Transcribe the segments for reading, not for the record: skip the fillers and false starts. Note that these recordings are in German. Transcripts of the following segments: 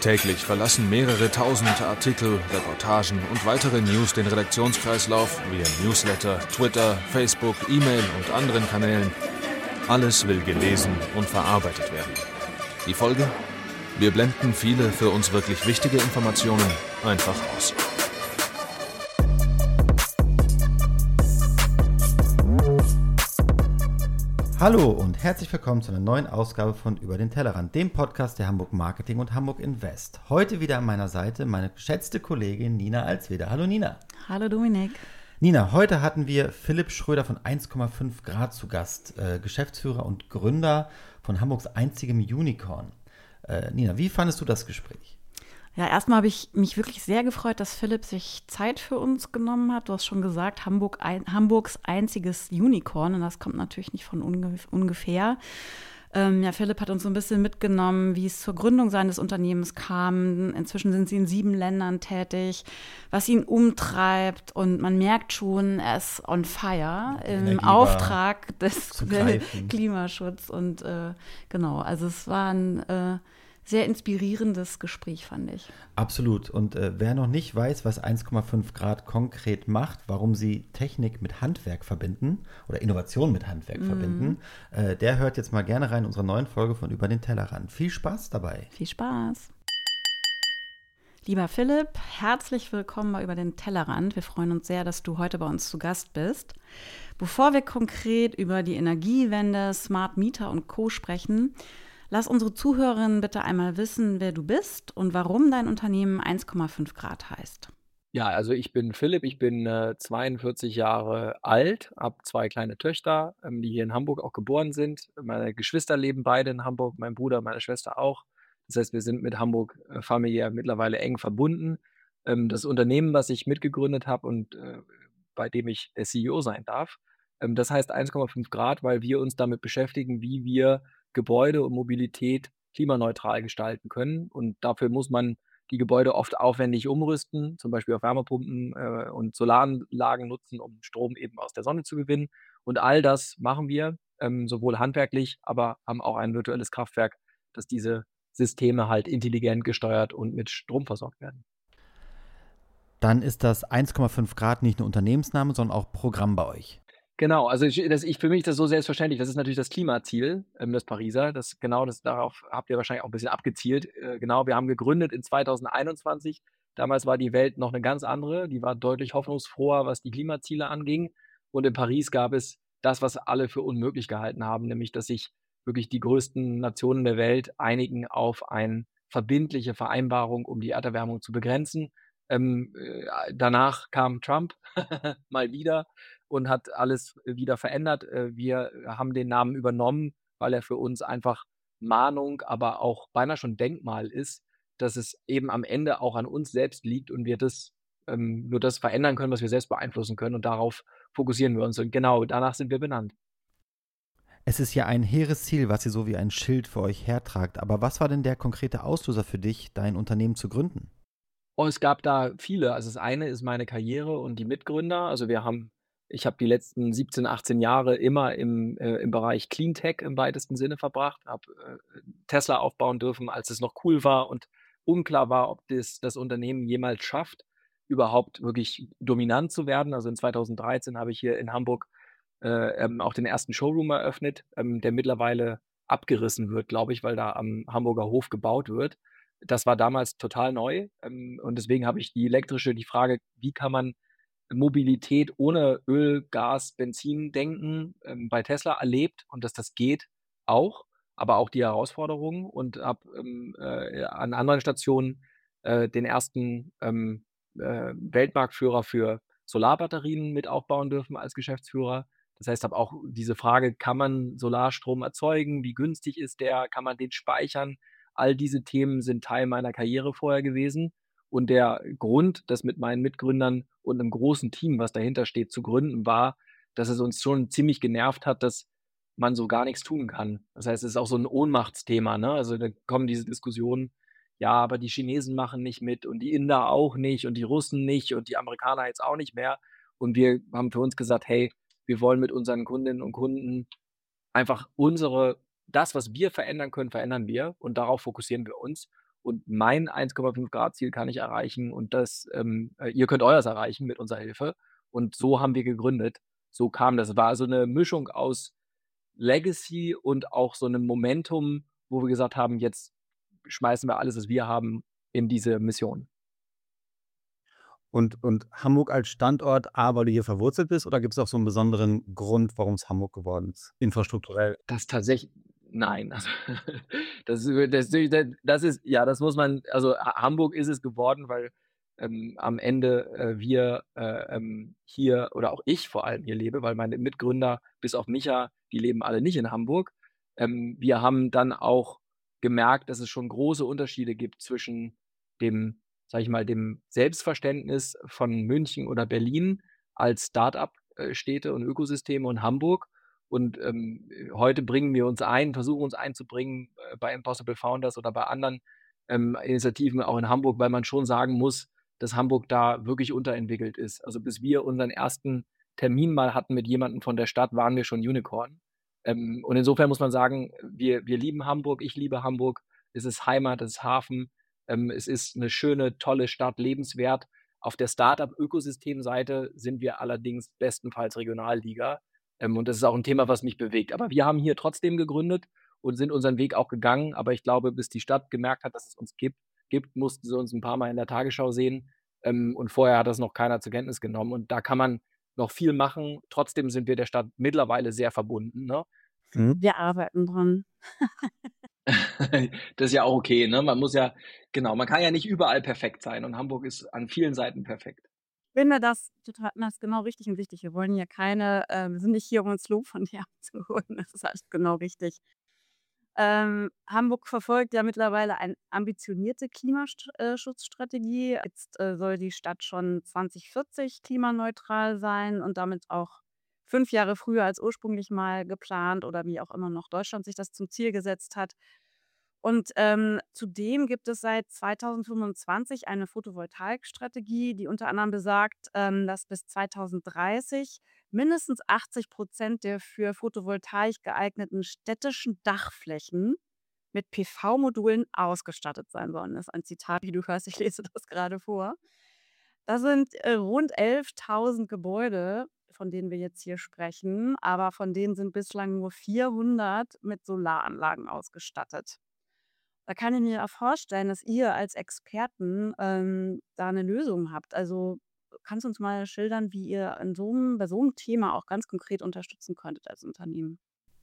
Täglich verlassen mehrere tausend Artikel, Reportagen und weitere News den Redaktionskreislauf via Newsletter, Twitter, Facebook, E-Mail und anderen Kanälen. Alles will gelesen und verarbeitet werden. Die Folge? Wir blenden viele für uns wirklich wichtige Informationen einfach aus. Hallo und herzlich willkommen zu einer neuen Ausgabe von Über den Tellerrand, dem Podcast der Hamburg Marketing und Hamburg Invest. Heute wieder an meiner Seite meine geschätzte Kollegin Nina Alsweder. Hallo Nina. Hallo Dominik. Nina, heute hatten wir Philipp Schröder von 1,5 Grad zu Gast, Geschäftsführer und Gründer von Hamburgs einzigem Unicorn. Nina, wie fandest du das Gespräch? Ja, erstmal habe ich mich wirklich sehr gefreut, dass Philipp sich Zeit für uns genommen hat. Du hast schon gesagt, Hamburgs einziges Unicorn. Und das kommt natürlich nicht von ungefähr. Philipp hat uns so ein bisschen mitgenommen, wie es zur Gründung seines Unternehmens kam. Inzwischen sind sie in 7 Ländern tätig, was ihn umtreibt. Und man merkt schon, er ist on fire im Auftrag des Klimaschutzes. Und genau, also es war ein sehr inspirierendes Gespräch, fand ich. Absolut. Und wer noch nicht weiß, was 1,5 Grad konkret macht, warum sie Technik mit Handwerk verbinden oder Innovation mit Handwerk verbinden, der hört jetzt mal gerne rein in unsere neuen Folge von Über den Tellerrand. Viel Spaß dabei. Viel Spaß. Lieber Philipp, herzlich willkommen bei Über den Tellerrand. Wir freuen uns sehr, dass du heute bei uns zu Gast bist. Bevor wir konkret über die Energiewende, Smart Meter und Co. sprechen, lass unsere Zuhörerinnen bitte einmal wissen, wer du bist und warum dein Unternehmen 1,5 Grad heißt. Ja, also ich bin Philipp, ich bin 42 Jahre alt, habe 2 kleine Töchter, die hier in Hamburg auch geboren sind. Meine Geschwister leben beide in Hamburg, mein Bruder, meine Schwester auch. Das heißt, wir sind mit Hamburg familiär mittlerweile eng verbunden. Das Unternehmen, was ich mitgegründet habe und bei dem ich der CEO sein darf, das heißt 1,5 Grad, weil wir uns damit beschäftigen, wie wir Gebäude und Mobilität klimaneutral gestalten können. Und dafür muss man die Gebäude oft aufwendig umrüsten, zum Beispiel auf Wärmepumpen und Solaranlagen nutzen, um Strom eben aus der Sonne zu gewinnen. Und all das machen wir, sowohl handwerklich, aber haben auch ein virtuelles Kraftwerk, dass diese Systeme halt intelligent gesteuert und mit Strom versorgt werden. Dann ist das 1,5 Grad nicht nur Unternehmensname, sondern auch Programm bei euch. Genau, also für mich ist das so selbstverständlich. Das ist natürlich das Klimaziel, das Pariser. Darauf habt ihr wahrscheinlich auch ein bisschen abgezielt. Genau, wir haben gegründet in 2021. Damals war die Welt noch eine ganz andere. Die war deutlich hoffnungsfroher, was die Klimaziele anging. Und in Paris gab es das, was alle für unmöglich gehalten haben, nämlich dass sich wirklich die größten Nationen der Welt einigen auf eine verbindliche Vereinbarung, um die Erderwärmung zu begrenzen. Danach kam Trump mal wieder und hat alles wieder verändert. Wir haben den Namen übernommen, weil er für uns einfach Mahnung, aber auch beinahe schon Denkmal ist, dass es eben am Ende auch an uns selbst liegt und wir nur das verändern können, was wir selbst beeinflussen können. Und darauf fokussieren wir uns. Und genau danach sind wir benannt. Es ist ja ein hehres Ziel, was ihr so wie ein Schild für euch hertragt. Aber was war denn der konkrete Auslöser für dich, dein Unternehmen zu gründen? Oh, es gab da viele. Also das eine ist meine Karriere und die Mitgründer. Also ich habe die letzten 17, 18 Jahre immer im Bereich Cleantech im weitesten Sinne verbracht, habe Tesla aufbauen dürfen, als es noch cool war und unklar war, ob das Unternehmen jemals schafft, überhaupt wirklich dominant zu werden. Also in 2013 habe ich hier in Hamburg auch den ersten Showroom eröffnet, der mittlerweile abgerissen wird, glaube ich, weil da am Hamburger Hof gebaut wird. Das war damals total neu, und deswegen habe ich die Frage, wie kann man Mobilität ohne Öl, Gas, Benzin denken, bei Tesla erlebt und dass das geht auch, aber auch die Herausforderungen und habe an anderen Stationen den ersten Weltmarktführer für Solarbatterien mit aufbauen dürfen als Geschäftsführer. Das heißt, habe auch diese Frage, kann man Solarstrom erzeugen? Wie günstig ist der? Kann man den speichern? All diese Themen sind Teil meiner Karriere vorher gewesen. Und der Grund, das mit meinen Mitgründern und einem großen Team, was dahinter steht, zu gründen, war, dass es uns schon ziemlich genervt hat, dass man so gar nichts tun kann. Das heißt, es ist auch so ein Ohnmachtsthema, ne? Also da kommen diese Diskussionen, ja, aber die Chinesen machen nicht mit und die Inder auch nicht und die Russen nicht und die Amerikaner jetzt auch nicht mehr. Und wir haben für uns gesagt, hey, wir wollen mit unseren Kundinnen und Kunden einfach das, was wir verändern können, verändern wir und darauf fokussieren wir uns. und mein 1,5 Grad Ziel kann ich erreichen und ihr könnt euers erreichen mit unserer Hilfe. Und so haben wir gegründet. So kam das. War so eine Mischung aus Legacy und auch so einem Momentum, wo wir gesagt haben: „Jetzt schmeißen wir alles, was wir haben, in diese Mission." Und Hamburg als Standort, A, weil du hier verwurzelt bist, oder gibt es auch so einen besonderen Grund, warum es Hamburg geworden ist, infrastrukturell? Das tatsächlich, nein, also das muss man, also Hamburg ist es geworden, weil am Ende wir hier oder auch ich vor allem hier lebe, weil meine Mitgründer, bis auf Micha, die leben alle nicht in Hamburg. Wir haben dann auch gemerkt, dass es schon große Unterschiede gibt zwischen dem, sage ich mal, dem Selbstverständnis von München oder Berlin als Start-up-Städte und Ökosysteme und Hamburg. Und heute versuchen uns einzubringen bei Impossible Founders oder bei anderen Initiativen auch in Hamburg, weil man schon sagen muss, dass Hamburg da wirklich unterentwickelt ist. Also bis wir unseren ersten Termin mal hatten mit jemandem von der Stadt, waren wir schon Unicorn. Und insofern muss man sagen, wir lieben Hamburg, ich liebe Hamburg. Es ist Heimat, es ist Hafen, es ist eine schöne, tolle Stadt, lebenswert. Auf der Startup-Ökosystemseite sind wir allerdings bestenfalls Regionalliga. Und das ist auch ein Thema, was mich bewegt. Aber wir haben hier trotzdem gegründet und sind unseren Weg auch gegangen. Aber ich glaube, bis die Stadt gemerkt hat, dass es uns gibt, mussten sie uns ein paar Mal in der Tagesschau sehen. Und vorher hat das noch keiner zur Kenntnis genommen. Und da kann man noch viel machen. Trotzdem sind wir der Stadt mittlerweile sehr verbunden, ne? Mhm. Wir arbeiten dran. Das ist ja auch okay, ne? Genau, man kann ja nicht überall perfekt sein und Hamburg ist an vielen Seiten perfekt. Ich finde das genau richtig und wichtig. Wir wollen ja wir sind nicht hier, um uns Lob von dir abzuholen. Das ist alles genau richtig. Hamburg verfolgt ja mittlerweile eine ambitionierte Klimaschutzstrategie. Jetzt soll die Stadt schon 2040 klimaneutral sein und damit auch 5 Jahre früher als ursprünglich mal geplant oder wie auch immer noch Deutschland sich das zum Ziel gesetzt hat. Und zudem gibt es seit 2025 eine Photovoltaikstrategie, die unter anderem besagt, dass bis 2030 mindestens 80% der für Photovoltaik geeigneten städtischen Dachflächen mit PV-Modulen ausgestattet sein sollen. Das ist ein Zitat, wie du hörst, ich lese das gerade vor. Das sind rund 11.000 Gebäude, von denen wir jetzt hier sprechen, aber von denen sind bislang nur 400 mit Solaranlagen ausgestattet. Da kann ich mir auch vorstellen, dass ihr als Experten da eine Lösung habt. Also kannst du uns mal schildern, wie ihr bei so einem Thema auch ganz konkret unterstützen könntet als Unternehmen?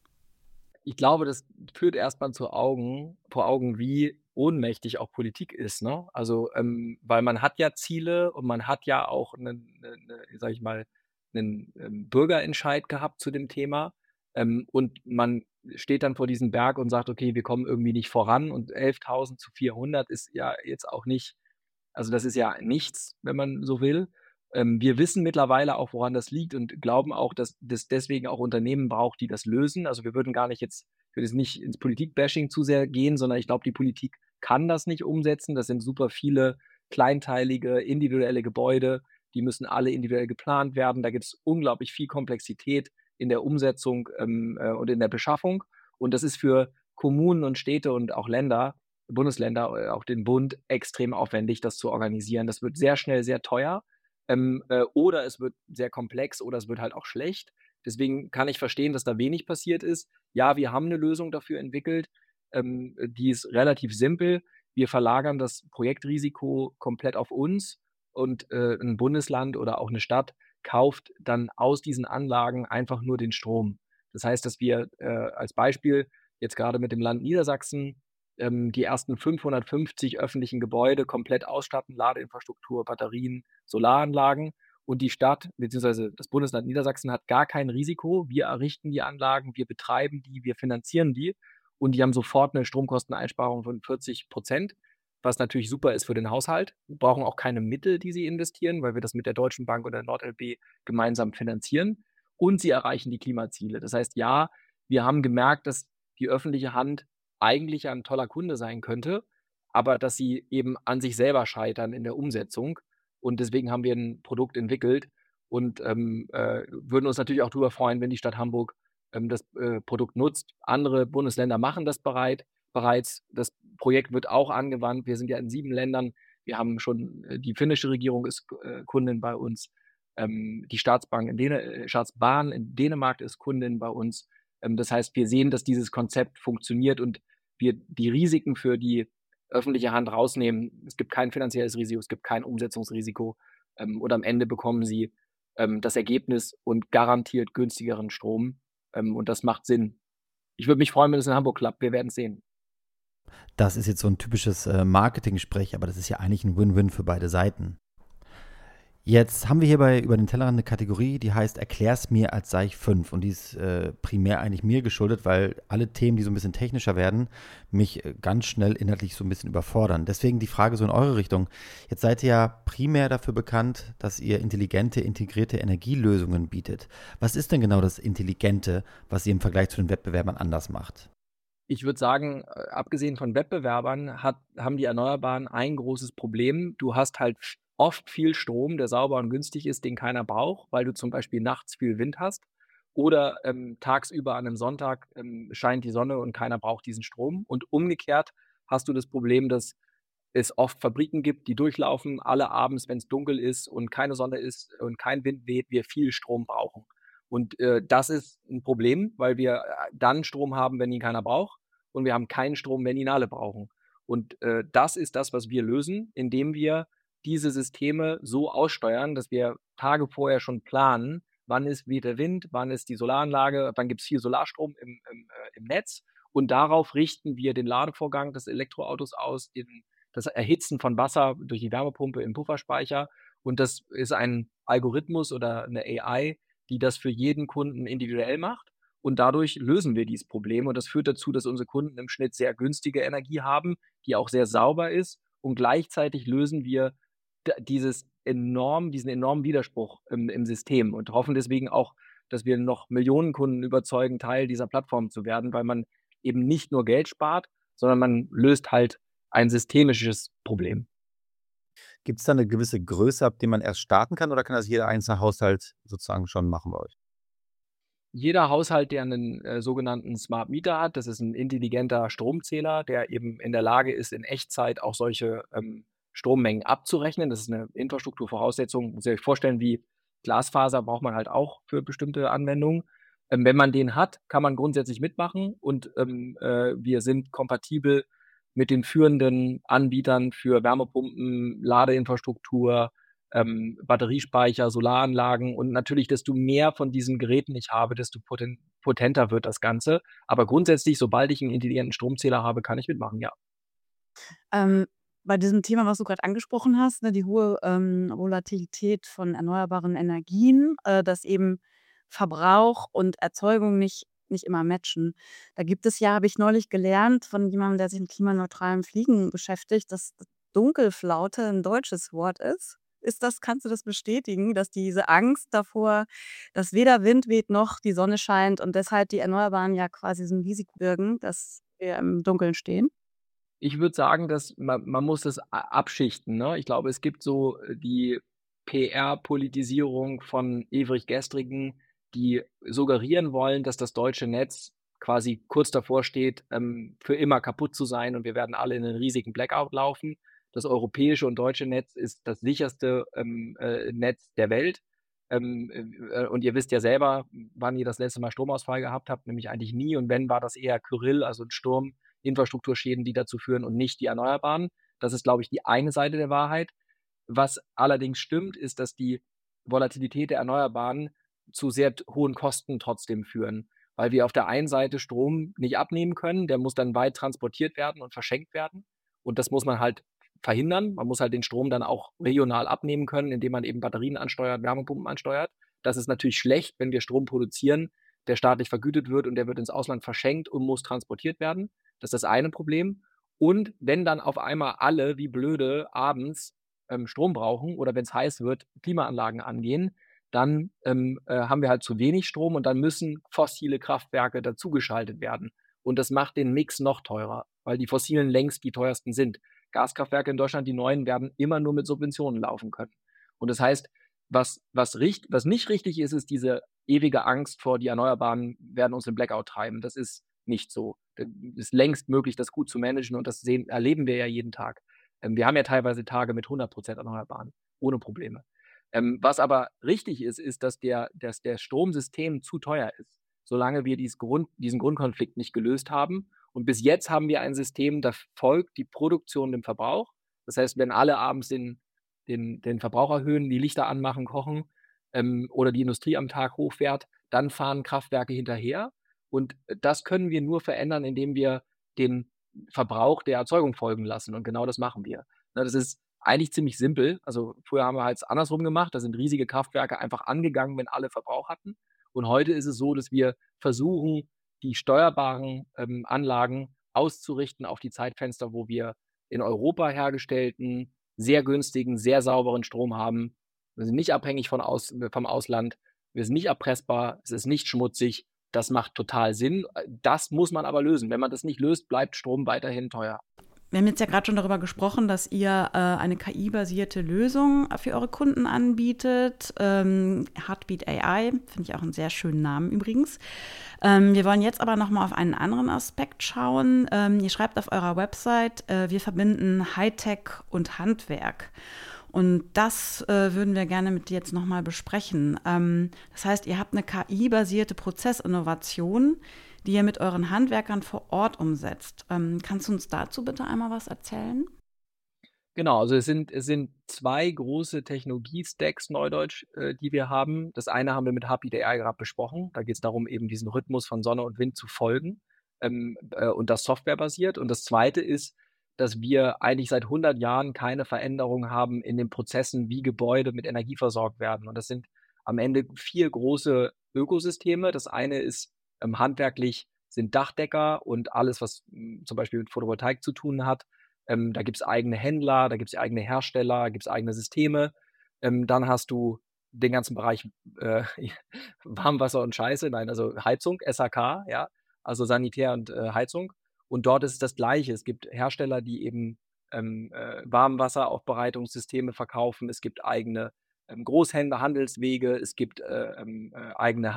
Ich glaube, das führt erst mal vor Augen, wie ohnmächtig auch Politik ist, ne? Also, weil man hat ja Ziele und man hat ja auch 'nen, sage ich mal, 'nen Bürgerentscheid gehabt zu dem Thema. Und man steht dann vor diesem Berg und sagt: „Okay, wir kommen irgendwie nicht voran." Und 11.000 zu 400 ist ja jetzt auch nicht, also, das ist ja nichts, wenn man so will. Wir wissen mittlerweile auch, woran das liegt und glauben auch, dass das deswegen auch Unternehmen braucht, die das lösen. Also, ich würde jetzt nicht ins Politik-Bashing zu sehr gehen, sondern ich glaube, die Politik kann das nicht umsetzen. Das sind super viele kleinteilige, individuelle Gebäude, die müssen alle individuell geplant werden. Da gibt es unglaublich viel Komplexität in der Umsetzung, und in der Beschaffung. Und das ist für Kommunen und Städte und auch Bundesländer, auch den Bund extrem aufwendig, das zu organisieren. Das wird sehr schnell sehr teuer, oder es wird sehr komplex oder es wird halt auch schlecht. Deswegen kann ich verstehen, dass da wenig passiert ist. Ja, wir haben eine Lösung dafür entwickelt, die ist relativ simpel. Wir verlagern das Projektrisiko komplett auf uns und 'n Bundesland oder auch eine Stadt kauft dann aus diesen Anlagen einfach nur den Strom. Das heißt, dass wir als Beispiel jetzt gerade mit dem Land Niedersachsen die ersten 550 öffentlichen Gebäude komplett ausstatten, Ladeinfrastruktur, Batterien, Solaranlagen. Und die Stadt beziehungsweise das Bundesland Niedersachsen hat gar kein Risiko. Wir errichten die Anlagen, wir betreiben die, wir finanzieren die und die haben sofort eine Stromkosteneinsparung von 40%, was natürlich super ist für den Haushalt. Wir brauchen auch keine Mittel, die sie investieren, weil wir das mit der Deutschen Bank und der NordLB gemeinsam finanzieren und sie erreichen die Klimaziele. Das heißt, ja, wir haben gemerkt, dass die öffentliche Hand eigentlich ja 'n toller Kunde sein könnte, aber dass sie eben an sich selber scheitern in der Umsetzung. Und deswegen haben wir 'n Produkt entwickelt und würden uns natürlich auch drüber freuen, wenn die Stadt Hamburg das Produkt nutzt. Andere Bundesländer machen das bereits. Das Projekt wird auch angewandt. Wir sind ja in 7 Ländern. Wir haben schon die finnische Regierung ist Kundin bei uns. Die Staatsbahn in Dänemark ist Kundin bei uns. Das heißt, wir sehen, dass dieses Konzept funktioniert und wir die Risiken für die öffentliche Hand rausnehmen. Es gibt kein finanzielles Risiko, es gibt kein Umsetzungsrisiko. Und am Ende bekommen sie das Ergebnis und garantiert günstigeren Strom. Und das macht Sinn. Ich würde mich freuen, wenn es in Hamburg klappt. Wir werden es sehen. Das ist jetzt so ein typisches Marketing-Sprech, aber das ist ja eigentlich ein Win-Win für beide Seiten. Jetzt haben wir hierbei über den Tellerrand eine Kategorie, die heißt Erklär's mir, als sei ich 5. Und die ist primär eigentlich mir geschuldet, weil alle Themen, die so ein bisschen technischer werden, mich ganz schnell inhaltlich so ein bisschen überfordern. Deswegen die Frage so in eure Richtung. Jetzt seid ihr ja primär dafür bekannt, dass ihr intelligente, integrierte Energielösungen bietet. Was ist denn genau das Intelligente, was ihr im Vergleich zu den Wettbewerbern anders macht? Ich würde sagen, abgesehen von Wettbewerbern haben die Erneuerbaren ein großes Problem. Du hast halt oft viel Strom, der sauber und günstig ist, den keiner braucht, weil du zum Beispiel nachts viel Wind hast. Oder tagsüber an einem Sonntag scheint die Sonne und keiner braucht diesen Strom. Und umgekehrt hast du das Problem, dass es oft Fabriken gibt, die durchlaufen, alle abends, wenn es dunkel ist und keine Sonne ist und kein Wind weht, wir viel Strom brauchen. Und das ist ein Problem, weil wir dann Strom haben, wenn ihn keiner braucht und wir haben keinen Strom, wenn ihn alle brauchen. Und das ist das, was wir lösen, indem wir diese Systeme so aussteuern, dass wir Tage vorher schon planen, wann ist wie der Wind, wann ist die Solaranlage, wann gibt es viel Solarstrom im Netz. Und darauf richten wir den Ladevorgang des Elektroautos aus, das Erhitzen von Wasser durch die Wärmepumpe im Pufferspeicher. Und das ist ein Algorithmus oder eine AI, die das für jeden Kunden individuell macht. Und dadurch lösen wir dieses Problem. Und das führt dazu, dass unsere Kunden im Schnitt sehr günstige Energie haben, die auch sehr sauber ist. Und gleichzeitig lösen wir diesen enormen Widerspruch im System und hoffen deswegen auch, dass wir noch Millionen Kunden überzeugen, Teil dieser Plattform zu werden, weil man eben nicht nur Geld spart, sondern man löst halt ein systemisches Problem. Gibt es da eine gewisse Größe, ab der man erst starten kann, oder kann das jeder einzelne Haushalt sozusagen schon machen bei euch? Jeder Haushalt, der einen sogenannten Smart Meter hat, das ist ein intelligenter Stromzähler, der eben in der Lage ist, in Echtzeit auch solche Strommengen abzurechnen. Das ist eine Infrastrukturvoraussetzung. Muss ihr euch vorstellen, wie Glasfaser braucht man halt auch für bestimmte Anwendungen. Wenn man den hat, kann man grundsätzlich mitmachen und wir sind kompatibel mit den führenden Anbietern für Wärmepumpen, Ladeinfrastruktur, Batteriespeicher, Solaranlagen und natürlich, desto mehr von diesen Geräten ich habe, desto potenter wird das Ganze. Aber grundsätzlich, sobald ich einen intelligenten Stromzähler habe, kann ich mitmachen, ja. Bei diesem Thema, was du gerade angesprochen hast, ne, die hohe Volatilität von erneuerbaren Energien, dass eben Verbrauch und Erzeugung nicht immer matchen. Da gibt es ja, habe ich neulich gelernt von jemandem, der sich mit klimaneutralem Fliegen beschäftigt, dass Dunkelflaute ein deutsches Wort ist. Kannst du das bestätigen, dass diese Angst davor, dass weder Wind weht noch die Sonne scheint und deshalb die Erneuerbaren ja quasi so ein Risiko birgen, dass wir im Dunkeln stehen? Ich würde sagen, dass man muss das abschichten, ne? Ich glaube, es gibt so die PR-Politisierung von ewig Gestrigen, die suggerieren wollen, dass das deutsche Netz quasi kurz davor steht, für immer kaputt zu sein und wir werden alle in einen riesigen Blackout laufen. Das europäische und deutsche Netz ist das sicherste Netz der Welt. Und ihr wisst ja selber, wann ihr das letzte Mal Stromausfall gehabt habt, nämlich eigentlich nie. Und wenn, war das eher Kyrill, also ein Sturm, Infrastrukturschäden, die dazu führen und nicht die Erneuerbaren. Das ist, glaube ich, die eine Seite der Wahrheit. Was allerdings stimmt, ist, dass die Volatilität der Erneuerbaren zu sehr hohen Kosten trotzdem führen, weil wir auf der einen Seite Strom nicht abnehmen können, der muss dann weit transportiert werden und verschenkt werden. Und das muss man halt verhindern. Man muss halt den Strom dann auch regional abnehmen können, indem man eben Batterien ansteuert, Wärmepumpen ansteuert. Das ist natürlich schlecht, wenn wir Strom produzieren, der staatlich vergütet wird und der wird ins Ausland verschenkt und muss transportiert werden. Das ist das eine Problem. Und wenn dann auf einmal alle wie blöde abends Strom brauchen oder wenn es heiß wird, Klimaanlagen angehen, dann haben wir halt zu wenig Strom und dann müssen fossile Kraftwerke dazugeschaltet werden. Und das macht den Mix noch teurer, weil die fossilen längst die teuersten sind. Gaskraftwerke in Deutschland, die neuen, werden immer nur mit Subventionen laufen können. Und das heißt, was nicht richtig ist, ist diese ewige Angst vor, die Erneuerbaren werden uns in Blackout treiben. Das ist nicht so. Es ist längst möglich, das gut zu managen und das erleben wir ja jeden Tag. Wir haben ja teilweise Tage mit 100% Erneuerbaren, ohne Probleme. Was aber richtig ist, ist, dass der Stromsystem zu teuer ist, solange wir diesen Grundkonflikt nicht gelöst haben. Und bis jetzt haben wir ein System, da folgt die Produktion dem Verbrauch. Das heißt, wenn alle abends den Verbrauch erhöhen, die Lichter anmachen, kochen oder die Industrie am Tag hochfährt, dann fahren Kraftwerke hinterher. Und das können wir nur verändern, indem wir den Verbrauch der Erzeugung folgen lassen. Und genau das machen wir. Ne, das ist eigentlich ziemlich simpel. Also früher haben wir halt andersrum gemacht. Da sind riesige Kraftwerke einfach angegangen, wenn alle Verbrauch hatten. Und heute ist es so, dass wir versuchen, die steuerbaren Anlagen auszurichten auf die Zeitfenster, wo wir in Europa hergestellten, sehr günstigen, sehr sauberen Strom haben. Wir sind nicht abhängig vom Ausland. Wir sind nicht erpressbar. Es ist nicht schmutzig. Das macht total Sinn. Das muss man aber lösen. Wenn man das nicht löst, bleibt Strom weiterhin teuer. Wir haben jetzt ja gerade schon darüber gesprochen, dass ihr eine KI-basierte Lösung für eure Kunden anbietet. Heartbeat AI, finde ich auch einen sehr schönen Namen übrigens. Wir wollen jetzt aber nochmal auf einen anderen Aspekt schauen. Ihr schreibt auf eurer Website, wir verbinden Hightech und Handwerk. Und das würden wir gerne mit dir jetzt nochmal besprechen. Das heißt, ihr habt eine KI-basierte Prozessinnovation, die ihr mit euren Handwerkern vor Ort umsetzt. Kannst du uns dazu bitte einmal was erzählen? Genau, also es sind 2 große Technologie-Stacks, Neudeutsch, die wir haben. Das eine haben wir mit Heartbeat AI gerade besprochen. Da geht es darum, eben diesen Rhythmus von Sonne und Wind zu folgen, und das softwarebasiert. Und das zweite ist, dass wir eigentlich seit 100 Jahren keine Veränderung haben in den Prozessen, wie Gebäude mit Energie versorgt werden. Und das sind am Ende 4 große Ökosysteme. Das eine ist handwerklich sind Dachdecker und alles, was zum Beispiel mit Photovoltaik zu tun hat. Da gibt es eigene Händler, da gibt es eigene Hersteller, gibt es eigene Systeme. Dann hast du den ganzen Bereich Warmwasser und Scheiße, nein, also Heizung, SHK, ja, also Sanitär und Heizung. Und dort ist es das Gleiche. Es gibt Hersteller, die eben Warmwasseraufbereitungssysteme verkaufen. Es gibt eigene Großhändler, Handelswege. Es gibt eigene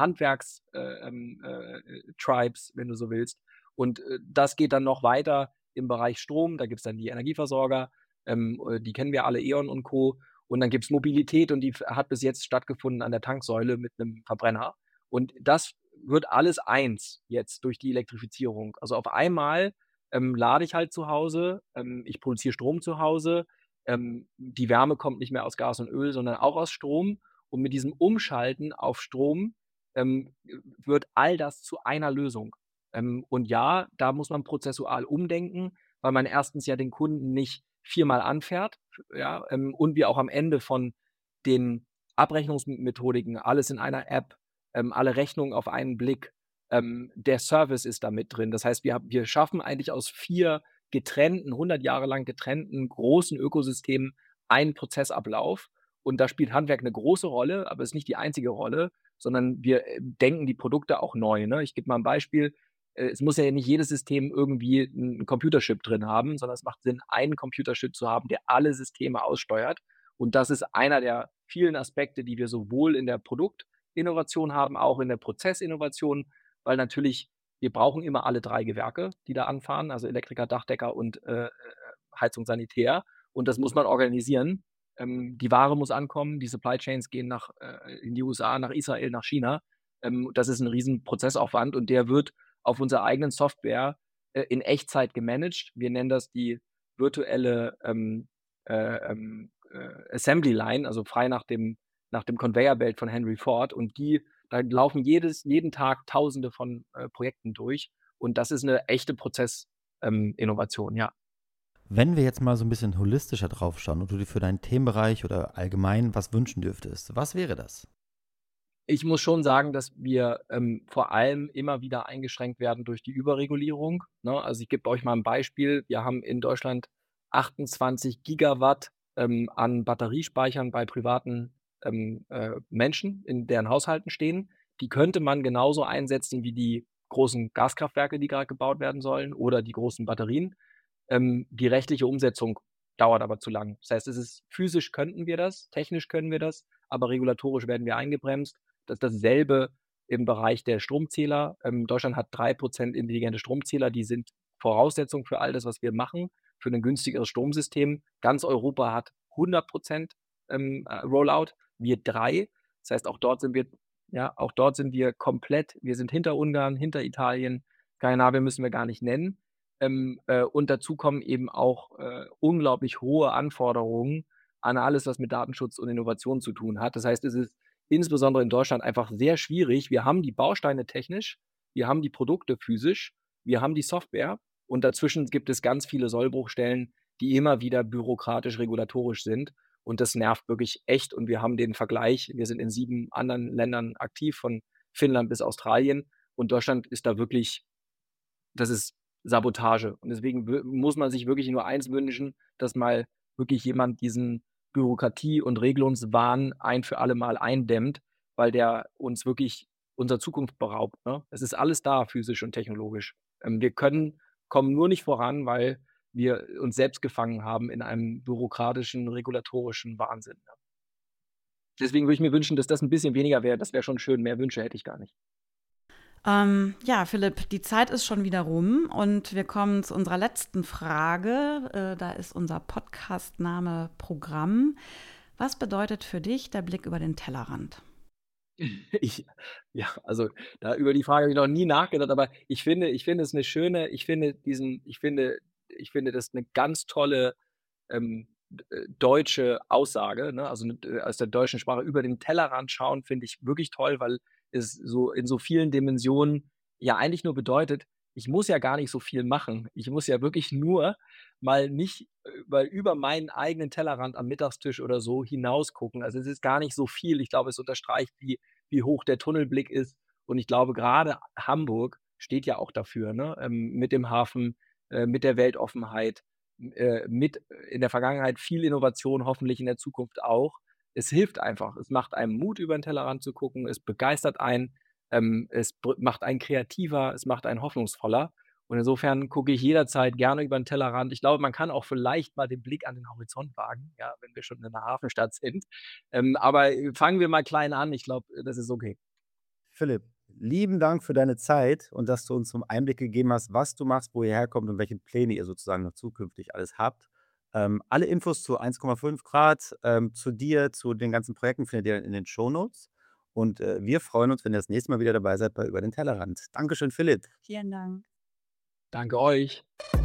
Handwerks-Tribes, wenn du so willst. Und das geht dann noch weiter im Bereich Strom. Da gibt es dann die Energieversorger. Die kennen wir alle, E.ON und Co. Und dann gibt es Mobilität und die hat bis jetzt stattgefunden an der Tanksäule mit einem Verbrenner. Und das wird alles eins jetzt durch die Elektrifizierung. Also auf einmal lade ich halt zu Hause, ich produziere Strom zu Hause, die Wärme kommt nicht mehr aus Gas und Öl, sondern auch aus Strom. Und mit diesem Umschalten auf Strom wird all das zu einer Lösung. Und ja, da muss man prozessual umdenken, weil man erstens ja den Kunden nicht 4-mal anfährt, ja, und wir auch am Ende von den Abrechnungsmethodiken, alles in einer App, alle Rechnungen auf einen Blick, der Service ist da mit drin. Das heißt, wir schaffen eigentlich aus 4 getrennten, 100 Jahre lang getrennten großen Ökosystemen einen Prozessablauf. Und da spielt Handwerk eine große Rolle, aber es ist nicht die einzige Rolle, sondern wir denken die Produkte auch neu. Ne? Ich gebe mal ein Beispiel. Es muss ja nicht jedes System irgendwie einen Computerchip drin haben, sondern es macht Sinn, einen Computerchip zu haben, der alle Systeme aussteuert. Und das ist einer der vielen Aspekte, die wir sowohl in der Produktinnovation haben, auch in der Prozessinnovation, weil natürlich wir brauchen immer alle 3 Gewerke, die da anfahren, also Elektriker, Dachdecker und Heizung, Sanitär. Und das muss man organisieren. Die Ware muss ankommen, die Supply Chains gehen in die USA, nach Israel, nach China. Das ist ein riesen Prozessaufwand und der wird auf unserer eigenen Software in Echtzeit gemanagt. Wir nennen das die virtuelle Assembly Line, also frei nach dem Conveyor Belt von Henry Ford. Und da laufen jeden Tag Tausende von Projekten durch. Und das ist eine echte Prozessinnovation, ja. Wenn wir jetzt mal so ein bisschen holistischer drauf schauen und du dir für deinen Themenbereich oder allgemein was wünschen dürftest, was wäre das? Ich muss schon sagen, dass wir vor allem immer wieder eingeschränkt werden durch die Überregulierung. Ne? Also ich gebe euch mal ein Beispiel. Wir haben in Deutschland 28 Gigawatt an Batteriespeichern bei privaten Menschen in deren Haushalten stehen. Die könnte man genauso einsetzen wie die großen Gaskraftwerke, die gerade gebaut werden sollen, oder die großen Batterien. Die rechtliche Umsetzung dauert aber zu lang. Das heißt, physisch könnten wir das, technisch können wir das, aber regulatorisch werden wir eingebremst. Das ist dasselbe im Bereich der Stromzähler. Deutschland hat 3% intelligente Stromzähler, die sind Voraussetzung für all das, was wir machen, für ein günstigeres Stromsystem. Ganz Europa hat 100% Rollout, wir 3. Das heißt, auch dort sind wir komplett, wir sind hinter Ungarn, hinter Italien, Skandinavien müssen wir gar nicht nennen. Und dazu kommen eben auch unglaublich hohe Anforderungen an alles, was mit Datenschutz und Innovation zu tun hat. Das heißt, es ist insbesondere in Deutschland einfach sehr schwierig. Wir haben die Bausteine technisch, wir haben die Produkte physisch, wir haben die Software und dazwischen gibt es ganz viele Sollbruchstellen, die immer wieder bürokratisch, regulatorisch sind. Und das nervt wirklich echt. Und wir haben den Vergleich, wir sind in 7 anderen Ländern aktiv, von Finnland bis Australien. Und Deutschland ist da wirklich, das ist Sabotage. Und deswegen muss man sich wirklich nur eins wünschen, dass mal wirklich jemand diesen Bürokratie- und Regelungswahn ein für alle Mal eindämmt, weil der uns wirklich unserer Zukunft beraubt. Ne? Es ist alles da, physisch und technologisch. Wir kommen nur nicht voran, weil wir uns selbst gefangen haben in einem bürokratischen, regulatorischen Wahnsinn. Ne? Deswegen würde ich mir wünschen, dass das ein bisschen weniger wäre. Das wäre schon schön. Mehr Wünsche hätte ich gar nicht. Ja, Philipp, die Zeit ist schon wieder rum und wir kommen zu unserer letzten Frage. Da ist unser Podcastname Programm. Was bedeutet für dich der Blick über den Tellerrand? Also über die Frage habe ich noch nie nachgedacht, aber ich finde es eine schöne, ich finde das eine ganz tolle deutsche Aussage, ne? Also aus der deutschen Sprache über den Tellerrand schauen, finde ich wirklich toll, weil es so in so vielen Dimensionen ja eigentlich nur bedeutet, ich muss ja gar nicht so viel machen. Ich muss ja wirklich nur mal nicht über meinen eigenen Tellerrand am Mittagstisch oder so hinaus gucken. Also es ist gar nicht so viel. Ich glaube, es unterstreicht, wie hoch der Tunnelblick ist. Und ich glaube, gerade Hamburg steht ja auch dafür, ne? Mit dem Hafen, mit der Weltoffenheit, mit in der Vergangenheit viel Innovation, hoffentlich in der Zukunft auch. Es hilft einfach. Es macht einem Mut, über den Tellerrand zu gucken. Es begeistert einen. Es macht einen kreativer. Es macht einen hoffnungsvoller. Und insofern gucke ich jederzeit gerne über den Tellerrand. Ich glaube, man kann auch vielleicht mal den Blick an den Horizont wagen, ja, wenn wir schon in einer Hafenstadt sind. Aber fangen wir mal klein an. Ich glaube, das ist okay. Philipp, lieben Dank für deine Zeit und dass du uns zum Einblick gegeben hast, was du machst, wo ihr herkommt und welche Pläne ihr sozusagen noch zukünftig alles habt. Alle Infos zu 1,5 Grad, zu dir, zu den ganzen Projekten findet ihr in den Shownotes. Und wir freuen uns, wenn ihr das nächste Mal wieder dabei seid bei Über den Tellerrand. Dankeschön, Philipp. Vielen Dank. Danke euch.